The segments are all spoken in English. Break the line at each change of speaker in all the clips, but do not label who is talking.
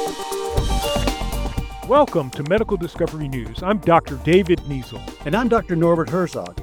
Welcome to Medical Discovery News. I'm Dr. David Niesel.
And I'm Dr. Norbert Herzog.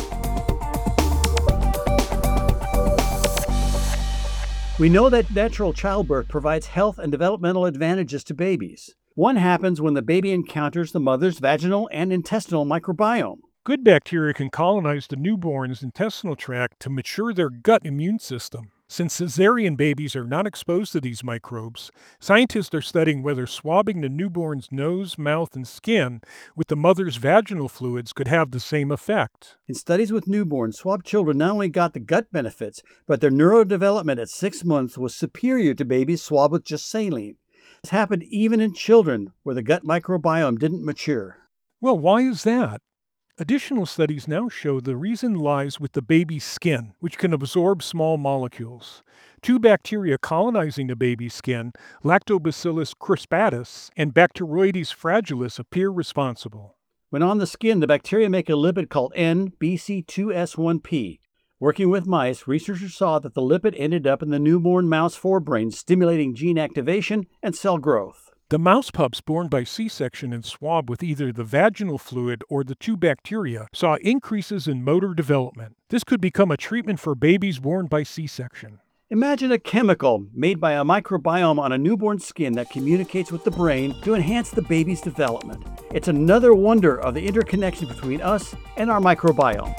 We know that natural childbirth provides health and developmental advantages to babies. One happens when the baby encounters the mother's vaginal and intestinal microbiome.
Good bacteria can colonize the newborn's intestinal tract to mature their gut immune system. Since cesarean babies are not exposed to these microbes, scientists are studying whether swabbing the newborn's nose, mouth, and skin with the mother's vaginal fluids could have the same effect.
In studies with newborns, swabbed children not only got the gut benefits, but their neurodevelopment at 6 months was superior to babies swabbed with just saline. This happened even in children where the gut microbiome didn't mature.
Well, why is that? Additional studies now show the reason lies with the baby's skin, which can absorb small molecules. Two bacteria colonizing the baby's skin, Lactobacillus crispatus and Bacteroides fragilis, appear responsible.
When on the skin, the bacteria make a lipid called NBC2S1P. Working with mice, researchers saw that the lipid ended up in the newborn mouse forebrain, stimulating gene activation and cell growth.
The mouse pups born by C-section and swabbed with either the vaginal fluid or the two bacteria saw increases in motor development. This could become a treatment for babies born by C-section.
Imagine a chemical made by a microbiome on a newborn skin that communicates with the brain to enhance the baby's development. It's another wonder of the interconnection between us and our microbiome.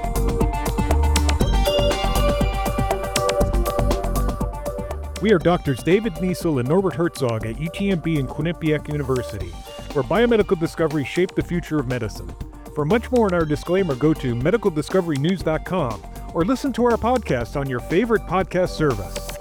We are Drs. David Niesel and Norbert Herzog at UTMB and Quinnipiac University, where biomedical discoveries shape the future of medicine. For much more on our disclaimer, go to medicaldiscoverynews.com or listen to our podcast on your favorite podcast service.